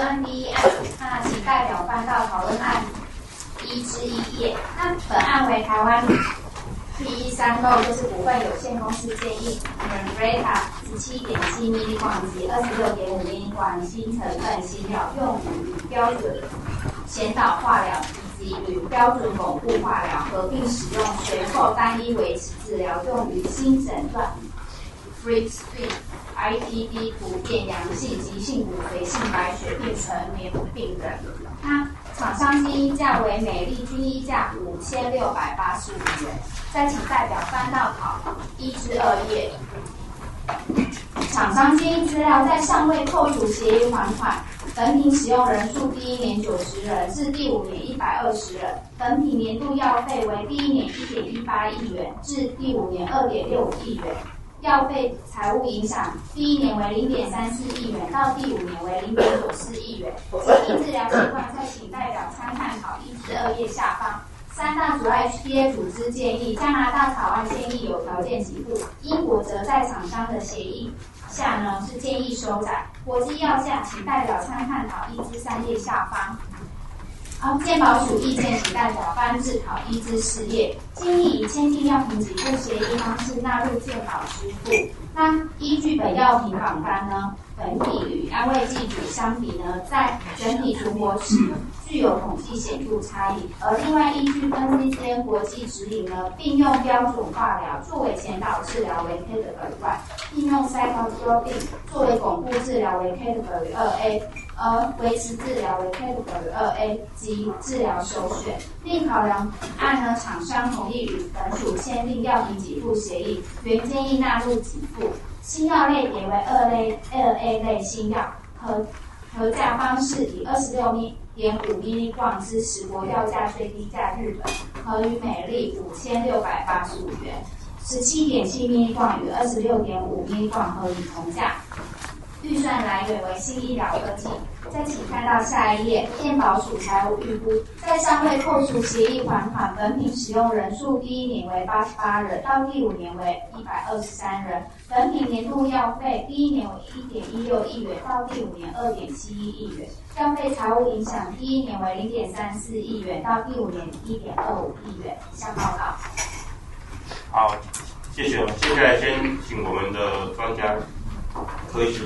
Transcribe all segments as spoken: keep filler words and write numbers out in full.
案第一案，那请代表翻到讨论案一之一页。那本案为台湾 P E 三购就是股份有限公司建议 Membrata 十七点七 毫米管及二十六点五毫米管新成分新料，用于标准前导化疗以及与标准巩固化疗合并使用，随后单一维持治疗，用于新诊断 Freak Street I T D 突变阳性急性骨髓性白血病成年病人。那厂商经议价为每例均议价五千六百八十五元。再请代表翻到考一至二页。厂商经议资料在尚未扣除协议还款，本品使用人数第一年九十人，至第五年一百二十人。本品年度药费为第一年一点一八亿元，至第五年二点六五亿元。药费财务影响，第一年为零点三四亿元，到第五年为零点九四亿元。建议治疗习惯，再请代表参看考一至二页下方。三大主要 H T A 组织建议，加拿大草案建议有条件给付，英国则在厂商的协议下呢是建议收窄。国际药价，请代表参看考一至三页下方。好，健保署意见，请代表翻至考一至四页。建议以签订药品给付协议方式纳入健保支付。那依据本药品榜单呢，本体与安慰剂组相比呢，在整体存活时具有统计显著差异。而另外依据 N C C N 国际指引呢，并用标准化疗作为前导治疗为 Category 一，并用 Cyclosporine 作为巩固治疗为 Category 二 A。而维持治疗为 Category 二 A 及治疗首选。另考量按呢厂商同意与本署签订药品给付协议，原建议纳入给付。新药类别为二类二 A 类新药，核核价方式以二十六点五 milligram 之十国药价最低价日本，合于每例五千六百八十五元。十七点七 milligram 与二十六点五 milligram 合于同价。预算来源为新医疗科技。再请看到下一页，健保署财务预估，在尚未扣除协议还款，本品使用人数第一年为八十八人，到第五年为一百二十三人。本品年度药费第一年为一点一六亿元，到第五年二点七一亿元。药费财务影响，第一年为零点三四亿元，到第五年一点二五亿元。以上报告。 好，谢谢。接下来先请我们的专家柯医师。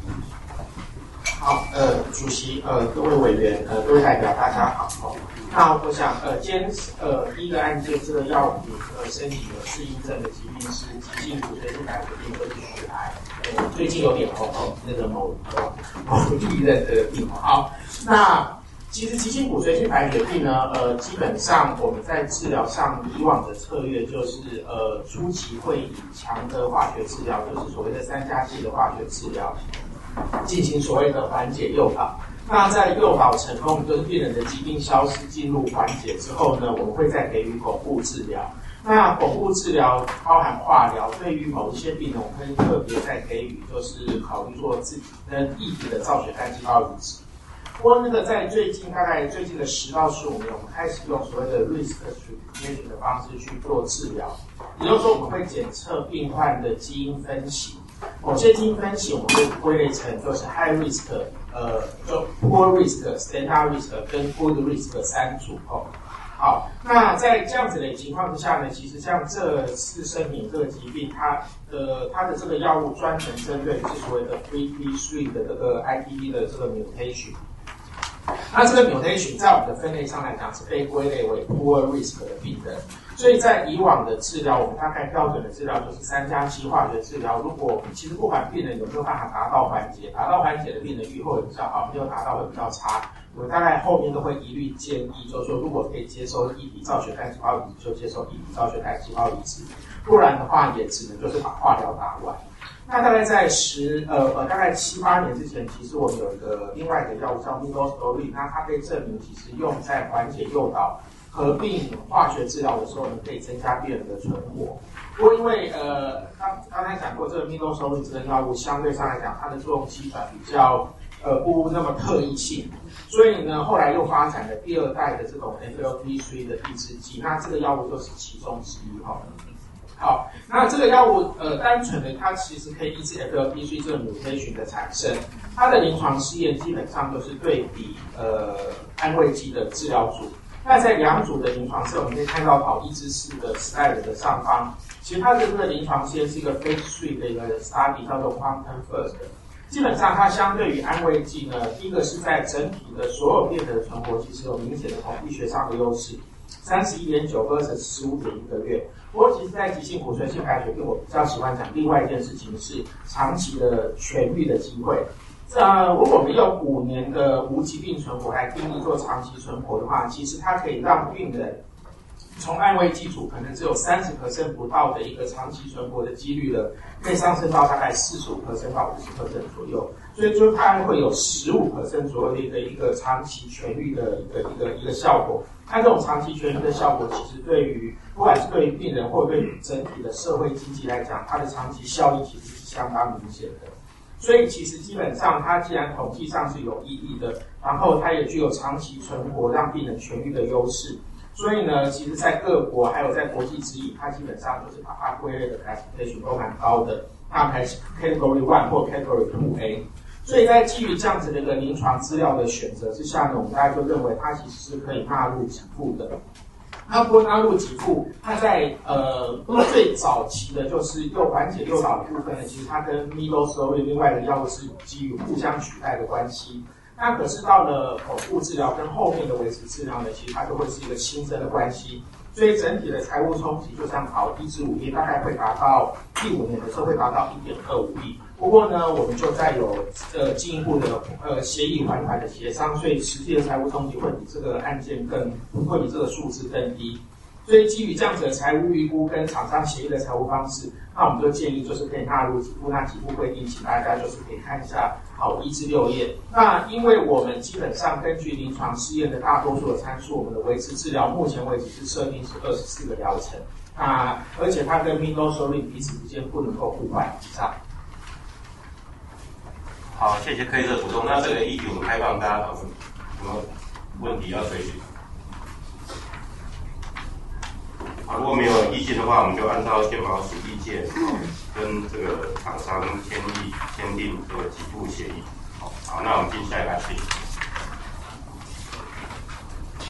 好，呃，主席，呃，各位委员，呃，各位代表，大家好。哦，那我想，呃，今天，呃，第一个案件，这个药品，呃，申请的适应症的疾病是急性骨髓性白血病或者血癌，呃，最近有点红哦，那个某某历任的病。好，那其实急性骨髓性白血病呢，呃，基本上我们在治疗上以往的策略就是，呃，初期会以强的化学治疗，就是所谓的三加七的化学治疗。进行所谓的缓解诱导，那在诱导成功，就是病人的疾病消失进入缓解之后呢，我们会再给予巩固治疗。那巩固治疗包含化疗，对于某一些病人，我们会特别再给予，就是考虑做自己跟异体的造血干细胞移植。不过那个在最近大概最近的十到十五年，我们开始用所谓的 risk stratification 的方式去做治疗，也就是说我们会检测病患的基因分析。某些基因分析我们会归类成就是 high risk， 呃，就 poor risk、standard risk 跟 good risk 三组哦。好，那在这样子的情况之下呢，其实像这次申请这个疾病，它的它的这个药物专门针对是所谓的 three P three 的这个 I T D 的这个 mutation。那这个 mutation 在我们的分类上来讲是被归类为 poor risk 的病人。所以在以往的治疗，我们大概标准的治疗就是三加七化学治疗。如果其实不管病人有没有办法达到缓解，达到缓解的病人预后也比较好，没有达到会比较差。我们大概后面都会一律建议，就是说如果可以接受异体造血干细胞移植，就接受异体造血干细胞移植，不然的话也只能就是把化疗打完。那大概在十呃呃大概七八年之前，其实我们有一个另外一个药物叫 midostaurin， 那它被证明其实用在缓解诱导合并化学治疗的时候呢，可以增加病人的存活。不过因为呃刚刚才讲过，这个 midostaurin 这个药物相对上来讲，它的作用机转比较呃不那么特异性，所以呢后来又发展了第二代的这种 F L P 三 的抑制剂，那这个药物就是其中之一哈。好，那这个药物呃单纯的它其实可以抑制 F L P 三 这个 mutation 的产生。 它的临床试验基本上都是对比呃安慰剂的治疗组。那在两组的临床试验，我们可以看到跑一至四的 slide 的上方，其实它的这个临床试验是一个 phase three 的一个 study， 叫做 Quantum First。基本上它相对于安慰剂呢，第一个是在整体的所有变的存活，其实有明显的统计学上的优势，三十一点九 versus 十五点一个月。不过，其实，在急性骨髓性白血病，我比较喜欢讲另外一件事情是长期的痊愈的机会。呃，如果我们用五年的无疾病存活来定义做长期存活的话，其实它可以让病人从安慰剂组可能只有 百分之三十 不到的一个长期存活的几率呢，可以上升到大概 百分之四十五 到 百分之五十 左右。所以就它会有 百分之十五 左右的一个一个长期痊愈的一个一个一个效果。那这种长期痊愈的效果，其实对于不管是对于病人或对于整体的社会经济来讲，它的长期效益其实是相当明显的。所以其实基本上，它既然统计上是有意义的，然后它也具有长期存活让病人痊愈的优势。所以呢，其实在各国还有在国际指引，它基本上就是把它归类的 classification 都蛮高的，它排 category one 或 category two A。所以在基于这样子的一个临床资料的选择之下呢，我们大家就认为它其实是可以纳入给付的。那不过纳入给付，它在呃最早期的就是诱缓解诱导的部分呢，其实它跟 middle story 另外的药物是基于互相取代的关系。那可是到了口部治疗跟后面的维持治疗呢，其实它就会是一个新增的关系。所以整体的财务冲击就像跑一至五年，大概会达到第五年的时候会达到 一点二五亿。不过呢，我们就在有呃进一步的呃协议还款的协商，所以实际的财务冲击会比这个案件更会比这个数字更低。所以基于这样子的财务预估跟厂商协议的财务方式，那我们就建议就是可以纳入给付。那给付规定，请大家就是可以看一下好一至六页。那因为我们基本上根据临床试验的大多数的参数，我们的维持治疗目前为止是设定是二十四个疗程。那而且它跟 middle story 彼此之间不能够互换以上。 好，谢谢 K 的补充。那这个议题我们开放大家讨论，有没有问题要随时？好，如果没有意见的话，我们就按照健保署意见，跟这个厂商签议签订这个给付协议。好，好，那我们进下一个案例。